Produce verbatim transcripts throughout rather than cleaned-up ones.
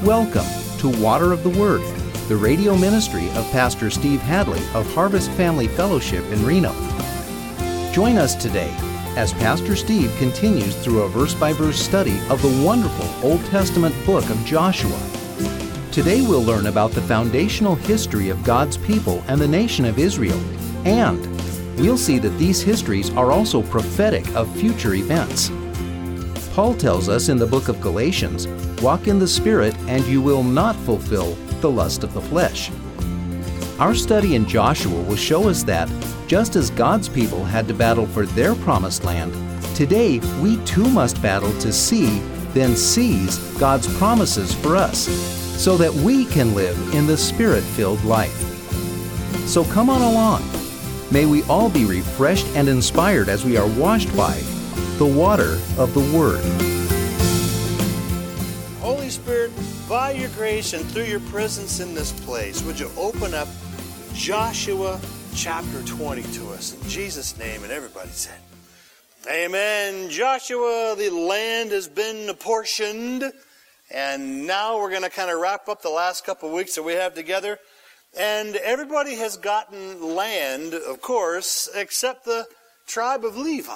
Welcome to Water of the Word, the radio ministry of Pastor Steve Hadley of Harvest Family Fellowship in Reno. Join us today as Pastor Steve continues through a verse-by-verse study of the wonderful Old Testament book of Joshua. Today we'll learn about the foundational history of God's people and the nation of Israel, and we'll see that these histories are also prophetic of future events. Paul tells us in the book of Galatians, "Walk in the Spirit, and you will not fulfill the lust of the flesh." Our study in Joshua will show us that, just as God's people had to battle for their promised land, today we too must battle to see, then seize God's promises for us, so that we can live in the Spirit-filled life. So come on along. May we all be refreshed and inspired as we are washed by the water of the Word. Holy Spirit, by your grace and through your presence in this place, would you open up Joshua chapter twenty to us in Jesus' name? And everybody said, amen. Joshua, the land has been apportioned, and now we're going to kind of wrap up the last couple of weeks that we have together. And everybody has gotten land, of course, except the tribe of Levi.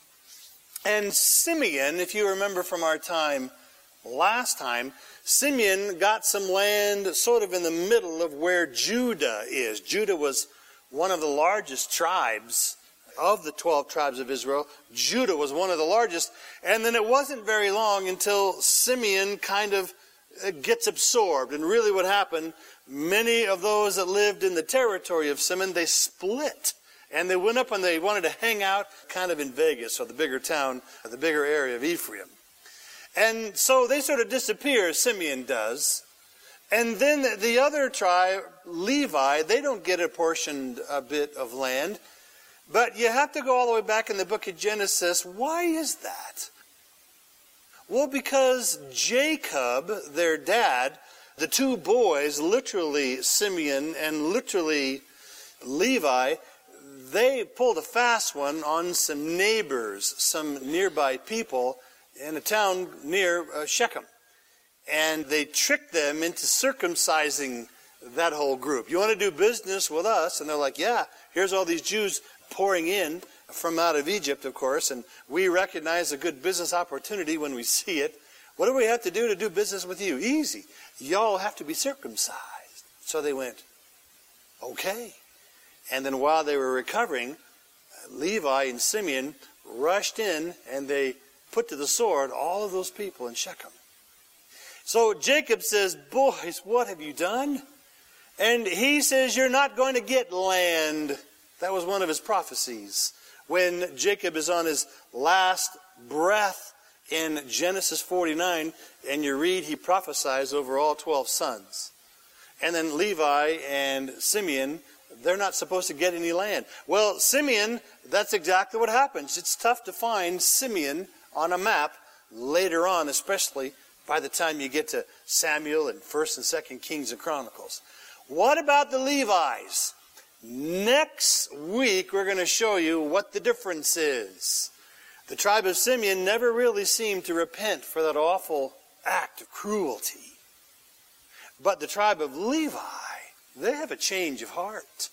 And Simeon, if you remember from our time last time, Simeon got some land sort of in the middle of where Judah is. Judah was one of the largest tribes of the twelve tribes of Israel. Judah was one of the largest. And then it wasn't very long until Simeon kind of gets absorbed. And really what happened, many of those that lived in the territory of Simeon, they split. And they went up and they wanted to hang out kind of in Vegas, or the bigger town, or the bigger area of Ephraim. And so they sort of disappear, Simeon does. And then the other tribe, Levi, they don't get apportioned a bit of land. But you have to go all the way back in the book of Genesis. Why is that? Well, because Jacob, their dad, the two boys, literally Simeon and literally Levi, they pulled a fast one on some neighbors, some nearby people in a town near uh, Shechem. And they tricked them into circumcising that whole group. You want to do business with us? And they're like, yeah, here's all these Jews pouring in from out of Egypt, of course, and we recognize a good business opportunity when we see it. What do we have to do to do business with you? Easy. Y'all have to be circumcised. So they went, okay. And then while they were recovering, Levi and Simeon rushed in and they put to the sword all of those people in Shechem. So Jacob says, boys, what have you done? And he says, you're not going to get land. That was one of his prophecies. When Jacob is on his last breath in Genesis forty-nine, and you read, he prophesies over all twelve sons. And then Levi and Simeon, they're not supposed to get any land. Well, Simeon, that's exactly what happens. It's tough to find Simeon on a map later on, especially by the time you get to Samuel and First and Second Kings and Chronicles. What about the Levites? Next week, we're going to show you what the difference is. The tribe of Simeon never really seemed to repent for that awful act of cruelty. But the tribe of Levi, they have a change of heart.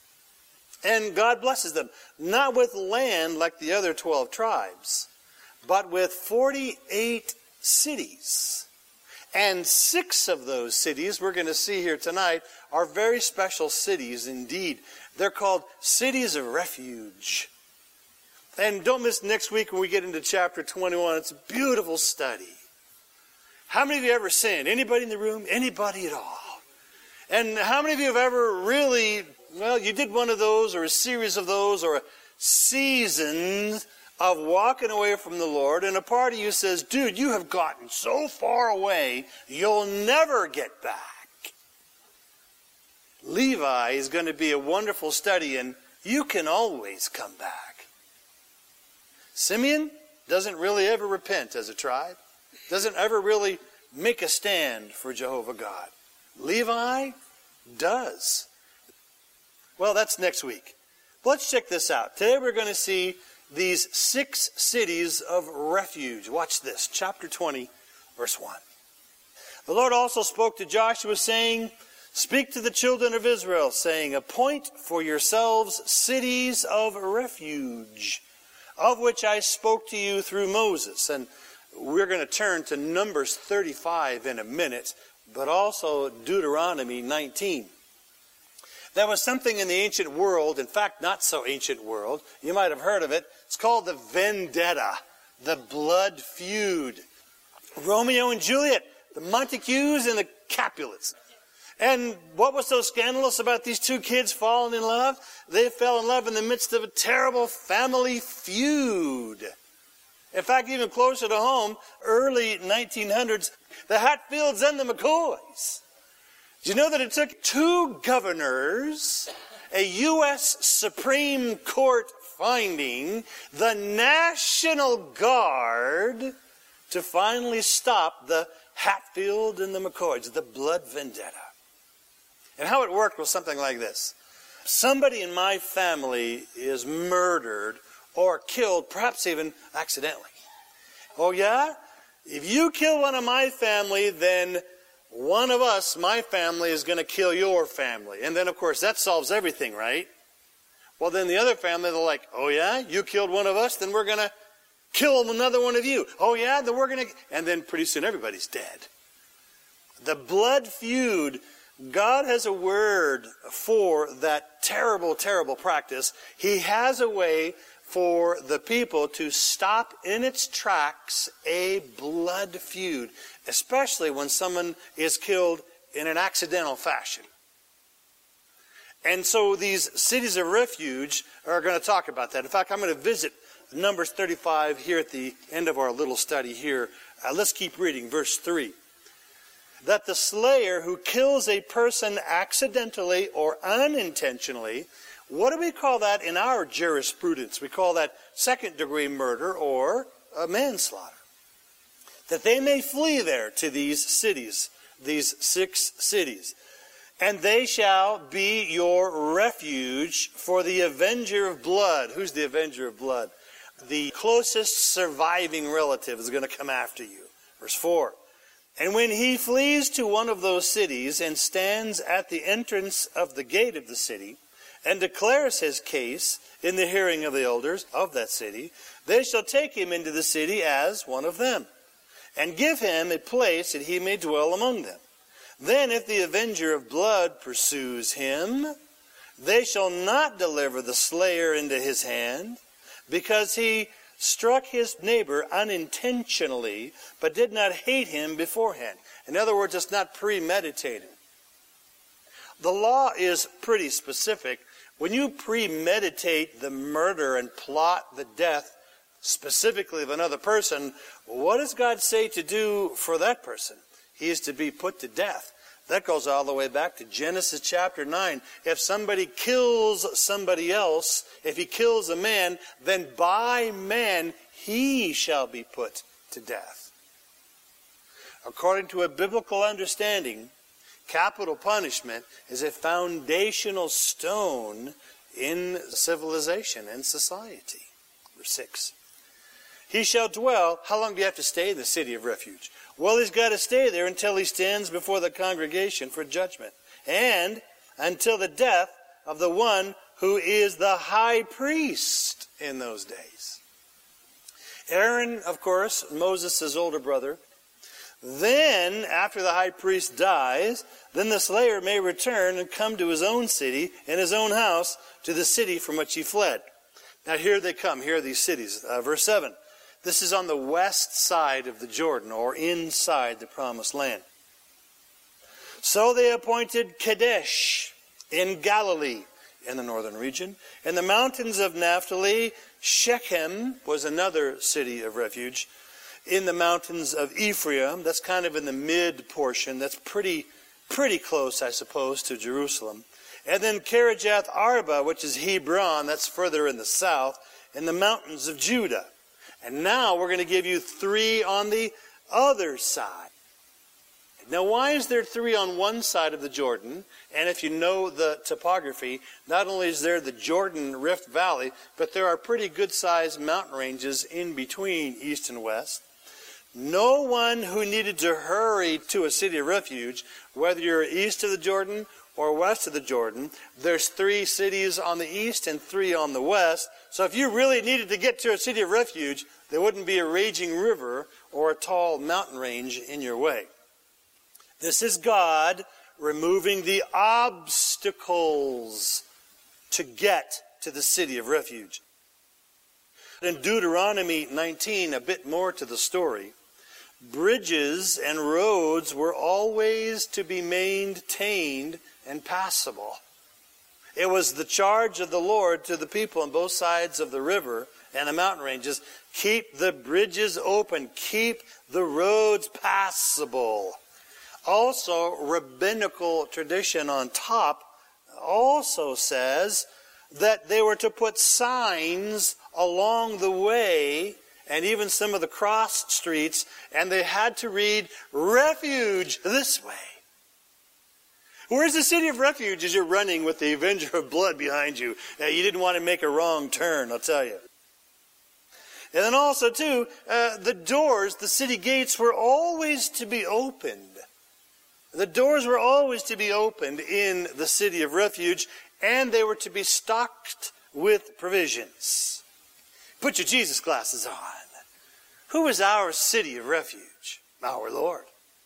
And God blesses them, not with land like the other twelve tribes, but with forty-eight cities. And six of those cities, we're going to see here tonight, are very special cities indeed. They're called cities of refuge. And don't miss next week when we get into chapter twenty-one. It's a beautiful study. How many of you ever sinned? Anybody in the room? Anybody at all? And how many of you have ever really, well, you did one of those or a series of those or a season of walking away from the Lord, and a part of you says, dude, you have gotten so far away, you'll never get back. Levi is going to be a wonderful study, and you can always come back. Simeon doesn't really ever repent as a tribe, doesn't ever really make a stand for Jehovah God. Levi does. Well, that's next week. Let's check this out. Today we're going to see these six cities of refuge. Watch this, chapter twenty, verse one. The Lord also spoke to Joshua, saying, speak to the children of Israel, saying, appoint for yourselves cities of refuge, of which I spoke to you through Moses. And we're going to turn to Numbers thirty-five in a minute, but also Deuteronomy nineteen. There was something in the ancient world, in fact, not so ancient world, you might have heard of it. It's called the vendetta, the blood feud. Romeo and Juliet, the Montagues and the Capulets. And what was so scandalous about these two kids falling in love? They fell in love in the midst of a terrible family feud. In fact, even closer to home, early nineteen hundreds, the Hatfields and the McCoys. Do you know that it took two governors, a U S Supreme Court finding, the National Guard, to finally stop the Hatfield and the McCoys, the blood vendetta? And how it worked was something like this. Somebody in my family is murdered or killed, perhaps even accidentally. Oh yeah? If you kill one of my family, then one of us, my family, is going to kill your family. And then, of course, that solves everything, right? Well, then the other family, they're like, oh yeah? You killed one of us, then we're going to kill another one of you. Oh yeah? Then we're going to... And then pretty soon everybody's dead. The blood feud... God has a word for that terrible, terrible practice. He has a way for the people to stop in its tracks a blood feud, especially when someone is killed in an accidental fashion. And so these cities of refuge are going to talk about that. In fact, I'm going to visit Numbers thirty-five here at the end of our little study here. Uh, let's keep reading, verse three. That the slayer who kills a person accidentally or unintentionally, what do we call that in our jurisprudence? We call that second degree murder or uh, manslaughter. That they may flee there to these cities, these six cities. And they shall be your refuge for the avenger of blood. Who's the avenger of blood? The closest surviving relative is going to come after you. Verse four. And when he flees to one of those cities and stands at the entrance of the gate of the city and declares his case in the hearing of the elders of that city, they shall take him into the city as one of them and give him a place that he may dwell among them. Then if the avenger of blood pursues him, they shall not deliver the slayer into his hand, because he struck his neighbor unintentionally, but did not hate him beforehand. In other words, it's not premeditated. The law is pretty specific. When you premeditate the murder and plot the death specifically of another person, what does God say to do for that person? He is to be put to death. That goes all the way back to Genesis chapter nine. If somebody kills somebody else, if he kills a man, then by man he shall be put to death. According to a biblical understanding, capital punishment is a foundational stone in civilization and society. Verse six. He shall dwell. How long do you have to stay in the city of refuge? Well, he's got to stay there until he stands before the congregation for judgment, and until the death of the one who is the high priest in those days. Aaron, of course, Moses' older brother. Then, after the high priest dies, then the slayer may return and come to his own city and his own house, to the city from which he fled. Now here they come. Here are these cities. Uh, verse seven. This is on the west side of the Jordan, or inside the promised land. So they appointed Kadesh in Galilee, in the northern region. In the mountains of Naphtali, Shechem was another city of refuge. In the mountains of Ephraim, that's kind of in the mid portion. That's pretty, pretty close, I suppose, to Jerusalem. And then Kirjath Arba, which is Hebron, that's further in the south, in the mountains of Judah. And now we're going to give you three on the other side. Now, why is there three on one side of the Jordan? And if you know the topography, not only is there the Jordan Rift Valley, but there are pretty good-sized mountain ranges in between east and west. No one who needed to hurry to a city of refuge, whether you're east of the Jordan or west of the Jordan, there's three cities on the east and three on the west. So if you really needed to get to a city of refuge, there wouldn't be a raging river or a tall mountain range in your way. This is God removing the obstacles to get to the city of refuge. In Deuteronomy nineteen, a bit more to the story, bridges and roads were always to be maintained and passable. It was the charge of the Lord to the people on both sides of the river and the mountain ranges. Keep the bridges open. Keep the roads passable. Also, rabbinical tradition on top also says that they were to put signs along the way and even some of the cross streets, and they had to read, "Refuge this way." Where's the city of refuge as you're running with the Avenger of Blood behind you? Uh, you didn't want to make a wrong turn, I'll tell you. And then also, too, uh, the doors, the city gates were always to be opened. The doors were always to be opened in the city of refuge, and they were to be stocked with provisions. Put your Jesus glasses on. Who is our city of refuge? Our Lord.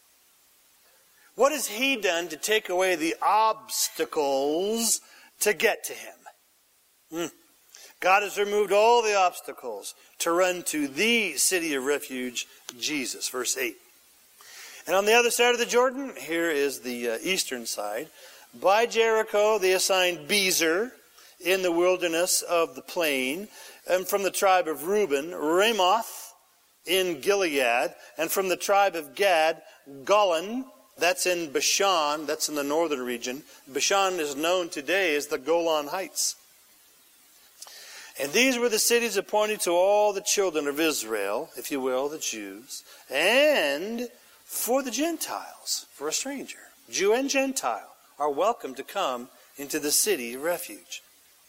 What has He done to take away the obstacles to get to Him? Hmm. God has removed all the obstacles to run to the city of refuge, Jesus. Verse eight. And on the other side of the Jordan, here is the uh, eastern side, by Jericho they assigned Bezer in the wilderness of the plain, and from the tribe of Reuben, Ramoth in Gilead, and from the tribe of Gad, Golan, that's in Bashan, that's in the northern region. Bashan is known today as the Golan Heights. And these were the cities appointed to all the children of Israel, if you will, the Jews, and for the Gentiles, for a stranger. Jew and Gentile are welcome to come into the city of refuge.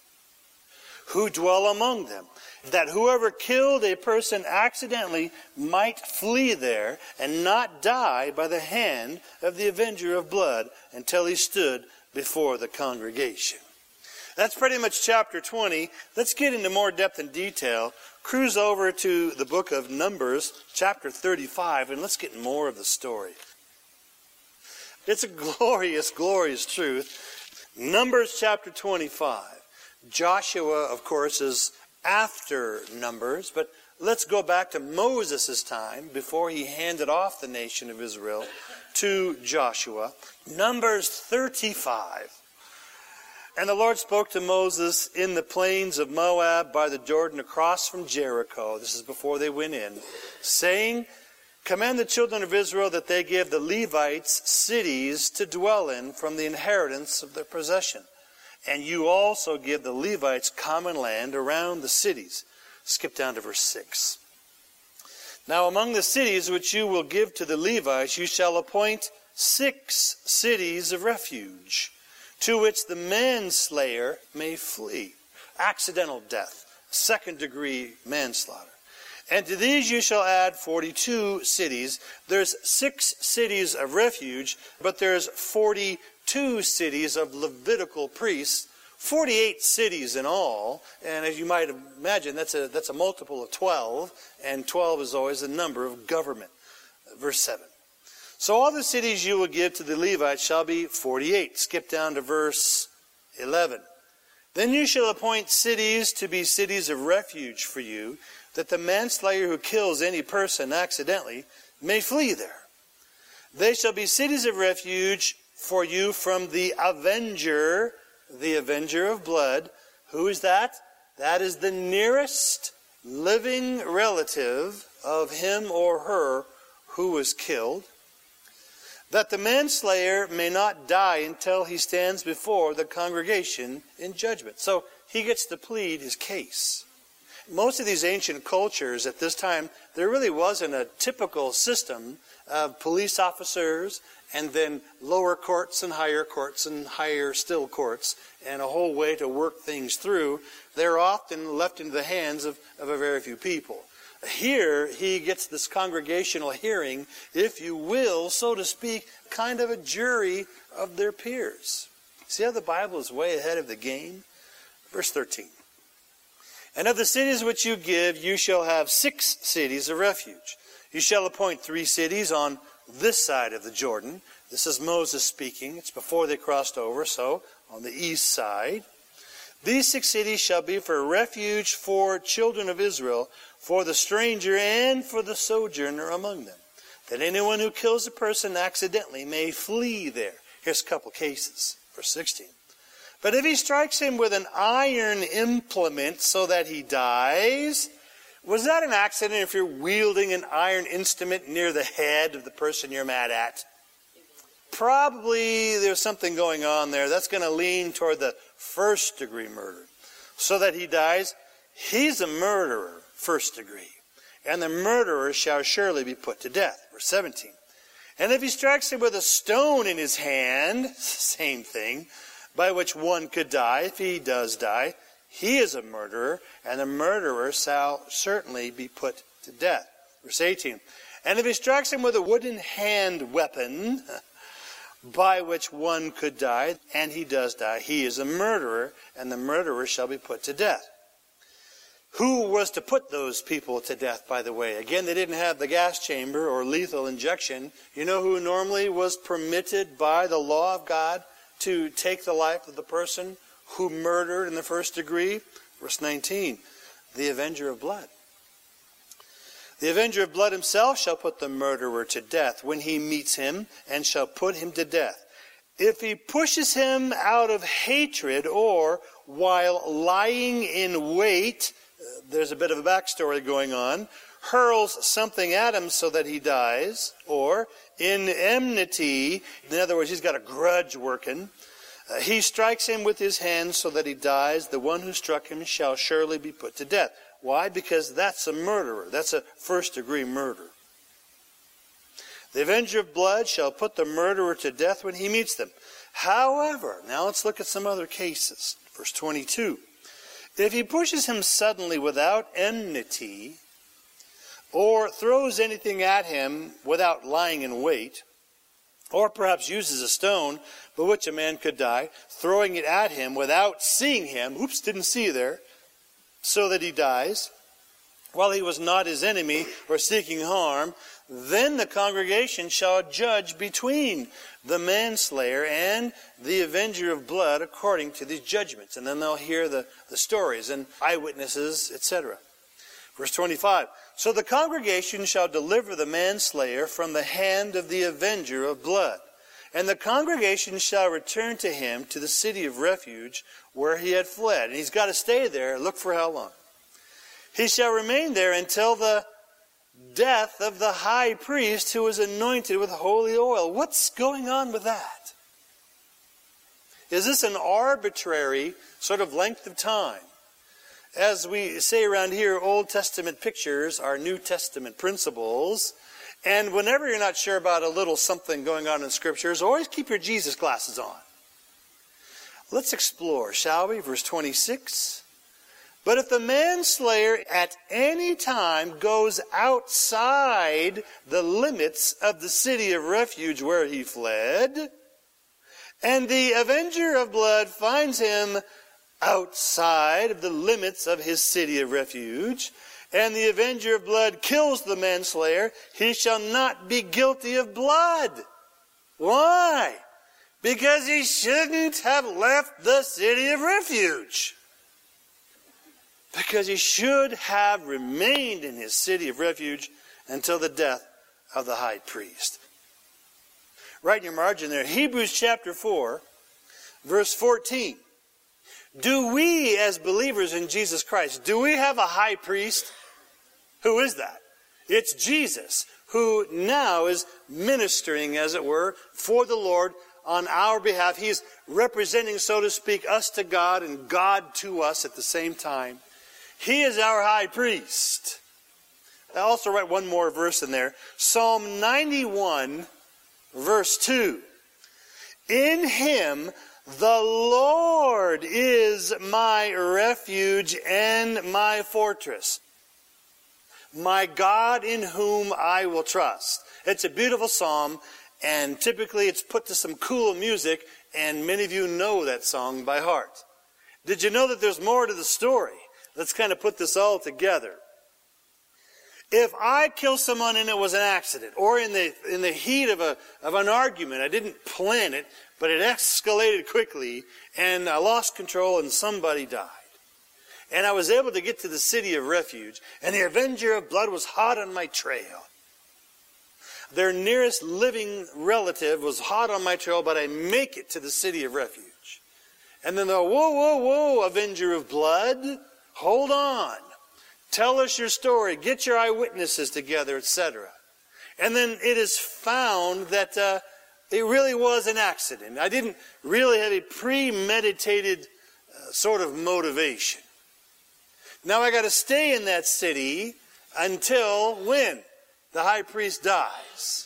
Who dwell among them, that whoever killed a person accidentally might flee there and not die by the hand of the Avenger of Blood until he stood before the congregation. That's pretty much chapter twenty. Let's get into more depth and detail. Cruise over to the book of Numbers, chapter thirty-five, and let's get more of the story. It's a glorious, glorious truth. Numbers chapter twenty-five. Joshua, of course, is after Numbers, but let's go back to Moses' time before he handed off the nation of Israel to Joshua. Numbers thirty-five. And the Lord spoke to Moses in the plains of Moab by the Jordan across from Jericho. This is before they went in, saying, "Command the children of Israel that they give the Levites cities to dwell in from the inheritance of their possession. And you also give the Levites common land around the cities." Skip down to verse six. "Now among the cities which you will give to the Levites, you shall appoint six cities of refuge, to which the manslayer may flee." Accidental death, second degree manslaughter. "And to these you shall add forty-two cities." There's six cities of refuge, but there's forty-two cities of Levitical priests, forty-eight cities in all. And as you might imagine, that's a, that's a multiple of twelve, and twelve is always the number of government. Verse seven. "So all the cities you will give to the Levites shall be forty-eight. Skip down to verse eleven. "Then you shall appoint cities to be cities of refuge for you, that the manslayer who kills any person accidentally may flee there. They shall be cities of refuge for you from the avenger, the avenger of blood." Who is that? That is the nearest living relative of him or her who was killed. "That the manslayer may not die until he stands before the congregation in judgment." So he gets to plead his case. Most of these ancient cultures at this time, there really wasn't a typical system of police officers and then lower courts and higher courts and higher still courts and a whole way to work things through. They're often left into the hands of, of a very few people. Here he gets this congregational hearing, if you will, so to speak, kind of a jury of their peers. See how the Bible is way ahead of the game? Verse thirteen. And of the cities which you give, you shall have six cities of refuge. You shall appoint three cities on this side of the Jordan. This is Moses speaking. It's before they crossed over, so on the east side. These six cities shall be for refuge for children of Israel, for the stranger and for the sojourner among them, that anyone who kills a person accidentally may flee there. Here's a couple cases. Verse sixteen. But if he strikes him with an iron implement so that he dies, was that an accident if you're wielding an iron instrument near the head of the person you're mad at? Probably there's something going on there. That's going to lean toward the first degree murder. So that he dies, he's a murderer, first degree. And the murderer shall surely be put to death. Verse seventeen. And if he strikes him with a stone in his hand, same thing, by which one could die, if he does die, he is a murderer, and the murderer shall certainly be put to death. Verse eighteen. And if he strikes him with a wooden hand weapon, by which one could die, and he does die, he is a murderer, and the murderer shall be put to death. Who was to put those people to death, by the way? Again, they didn't have the gas chamber or lethal injection. You know who normally was permitted by the law of God to take the life of the person who murdered in the first degree? Verse nineteen, the avenger of blood. The avenger of blood himself shall put the murderer to death when he meets him, and shall put him to death. If he pushes him out of hatred, or while lying in wait, there's a bit of a backstory going on, hurls something at him so that he dies, or in enmity, in other words, he's got a grudge working, uh, he strikes him with his hand so that he dies, the one who struck him shall surely be put to death. Why? Because that's a murderer. That's a first degree murder. The avenger of blood shall put the murderer to death when he meets them. However, now let's look at some other cases. Verse twenty-two. If he pushes him suddenly without enmity, or throws anything at him without lying in wait, or perhaps uses a stone by which a man could die, throwing it at him without seeing him, oops, didn't see you there, so that he dies, while he was not his enemy or seeking harm, then the congregation shall judge between the manslayer and the avenger of blood according to these judgments. And then they'll hear the, the stories and eyewitnesses, et cetera. Verse twenty-five. So the congregation shall deliver the manslayer from the hand of the avenger of blood. And the congregation shall return to him to the city of refuge where he had fled. And he's got to stay there. Look for how long. He shall remain there until the death of the high priest who was anointed with holy oil. What's going on with that? Is this an arbitrary sort of length of time? As we say around here, Old Testament pictures are New Testament principles. And whenever you're not sure about a little something going on in Scriptures, always keep your Jesus glasses on. Let's explore, shall we? Verse twenty-six. But if the manslayer at any time goes outside the limits of the city of refuge where he fled, and the avenger of blood finds him outside of the limits of his city of refuge, and the avenger of blood kills the manslayer, he shall not be guilty of blood. Why? Because he shouldn't have left the city of refuge. Because he should have remained in his city of refuge until the death of the high priest. Right in your margin there, Hebrews chapter four, verse fourteen. Do we, as believers in Jesus Christ, do we have a high priest? Who is that? It's Jesus, who now is ministering, as it were, for the Lord on our behalf. He is representing, so to speak, us to God and God to us at the same time. He is our high priest. I also write one more verse in there. Psalm ninety-one, verse two. In him the Lord is my refuge and my fortress. my God in whom I will trust. It's a beautiful psalm, and typically it's put to some cool music, and many of you know that song by heart. Did you know that there's more to the story? Let's kind of put this all together. If I kill someone and it was an accident, or in the in the heat of a of an argument, I didn't plan it, but it escalated quickly, and I lost control and somebody died. And I was able to get to the city of refuge, and the Avenger of Blood was hot on my trail. Their nearest living relative was hot on my trail, but I make it to the city of refuge. And then the, whoa, whoa, whoa, Avenger of Blood, hold on. Tell us your story. Get your eyewitnesses together, et cetera. And then it is found that uh, it really was an accident. I didn't really have a premeditated uh, sort of motivation. Now I got to stay in that city until when? The high priest dies.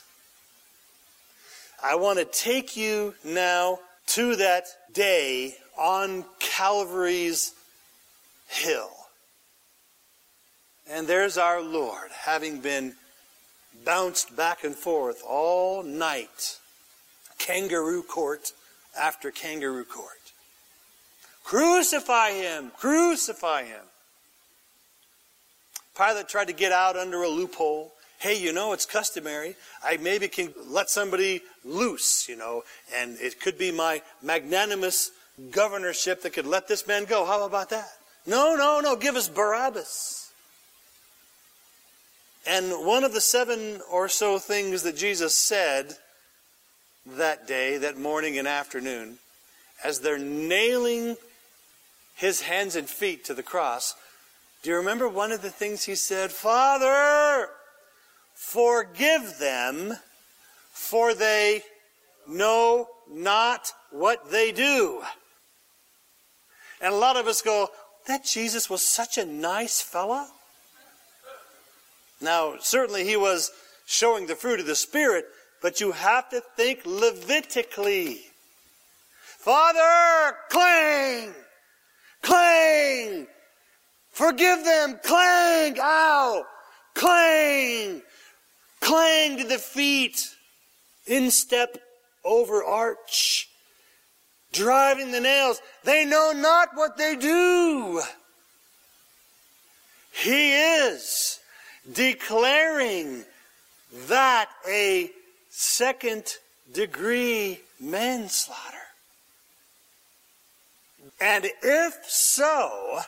I want to take you now to that day on Calvary's hill. And there's our Lord, having been bounced back and forth all night. Kangaroo court after kangaroo court. Crucify him! Crucify him! Pilate tried to get out under a loophole. Hey, you know, it's customary. I maybe can let somebody loose, you know, and it could be my magnanimous governorship that could let this man go. How about that? No, no, no, give us Barabbas. And one of the seven or so things that Jesus said that day, that morning and afternoon, as they're nailing his hands and feet to the cross, do you remember one of the things he said? Father, forgive them, for they know not what they do. And a lot of us go, that Jesus was such a nice fella. Now, certainly he was showing the fruit of the Spirit, but you have to think Levitically. Father, clang! Clang! Forgive them! Clang! Ow! Clang! Clang to the feet. Instep over arch. Driving the nails. They know not what they do. He is declaring that a second degree manslaughter. And if so,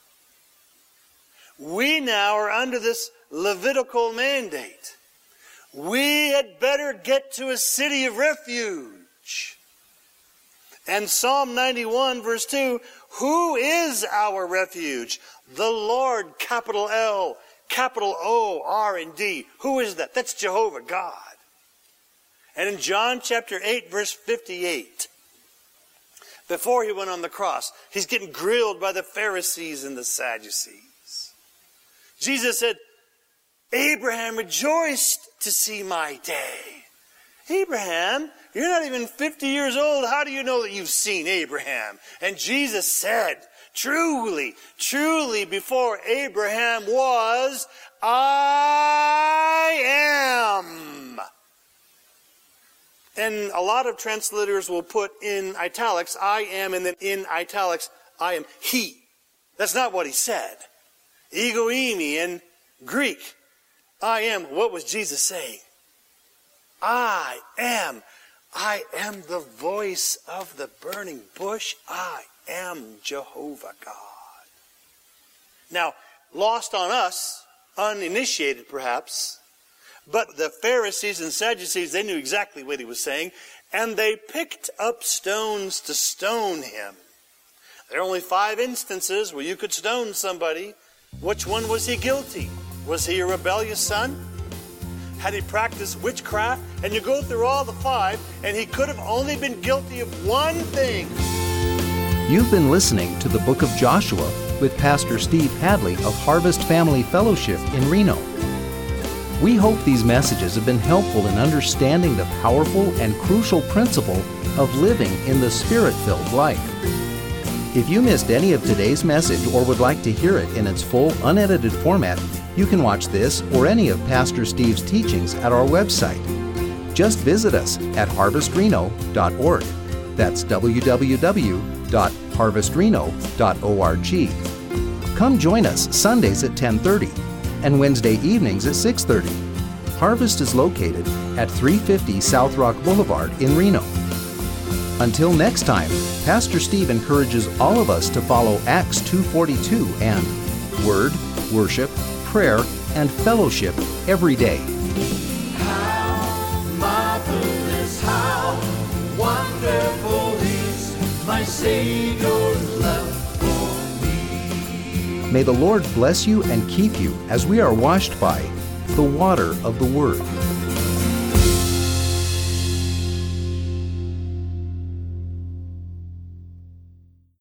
we now are under this Levitical mandate. We had better get to a city of refuge. And Psalm ninety-one verse two, who is our refuge? The Lord, capital L, capital O, R, and D. Who is that? That's Jehovah God. And in John chapter eight verse fifty-eight, before he went on the cross, he's getting grilled by the Pharisees and the Sadducees. Jesus said, Abraham rejoiced to see my day. Abraham, you're not even fifty years old. How do you know that you've seen Abraham? And Jesus said, truly, truly, before Abraham was, I am. And a lot of translators will put in italics, I am, and then in italics, I am he. That's not what he said. Ego eimi in Greek. I am. What was Jesus saying? I am. I am the voice of the burning bush. I am Jehovah God. Now, lost on us, uninitiated perhaps, but the Pharisees and Sadducees, they knew exactly what he was saying, and they picked up stones to stone him. There are only five instances where you could stone somebody. Which one was he guilty? Was he a rebellious son? Had he practiced witchcraft? And you go through all the five, and he could have only been guilty of one thing. You've been listening to the Book of Joshua with Pastor Steve Hadley of Harvest Family Fellowship in Reno. We hope these messages have been helpful in understanding the powerful and crucial principle of living in the Spirit-filled life. If you missed any of today's message or would like to hear it in its full, unedited format, You can watch this or any of Pastor Steve's teachings at our website. Just visit us at harvest reno dot org. That's w w w dot harvest reno dot org. Come join us Sundays at ten thirty and Wednesday evenings at six thirty. Harvest is located at three fifty South Rock Boulevard in Reno. Until next time, Pastor Steve encourages all of us to follow Acts two forty-two and Word, Worship, Prayer, and Fellowship every day. How marvelous, how wonderful is my Savior's love for me. May the Lord bless you and keep you as we are washed by the water of the Word.